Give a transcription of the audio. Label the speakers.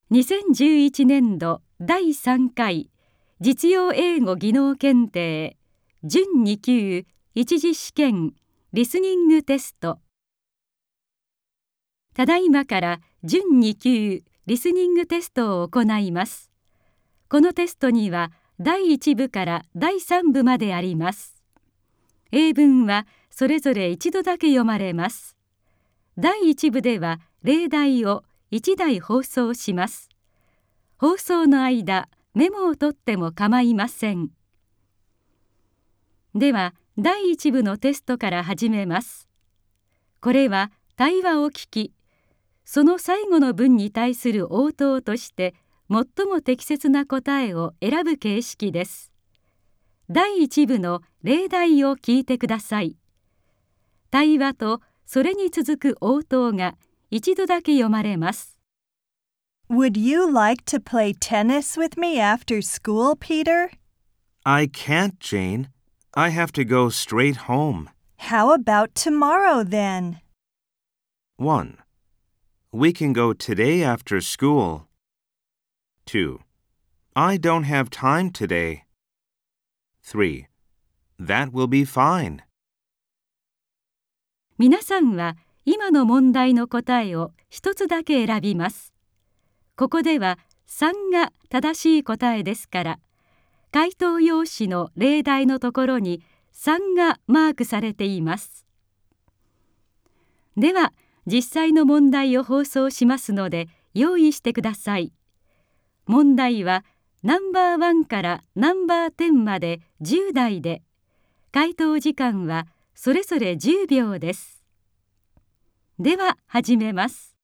Speaker 1: 2011年度第3回実用英語技能検定準2級一次試験リスニングテスト。ただいまから準2級リスニングテストを行います。このテストには第1部から第3部まであります。英文はそれぞれ一度だけ読まれます。第1部では例題を1題放送します。放送の間、メモを取っても構いません。では、第1部のテストから始めます。これは対話を聞き、その最後の文に対する応答として最も適切な答えを選ぶ形式です。第1部の例題を聞いてください。対話とそれに続く応答が一度だけ読まれます。
Speaker 2: Would you like to play tennis with me after school, Peter?
Speaker 3: I can't, Jane. I have to go straight home.
Speaker 2: How about tomorrow then?
Speaker 3: 1. We can go today after school. 2. I don't have time today. 3. That will be fine.
Speaker 1: 皆さんは今の問題の答えを一つだけ選びます。ここでは3が正しい答えですから、回答用紙の例題のところに3がマークされています。では、実際の問題を放送しますので用意してください。問題はナンバー1からナンバー10まで10題で、回答時間はそれぞれ10秒です。では始めます。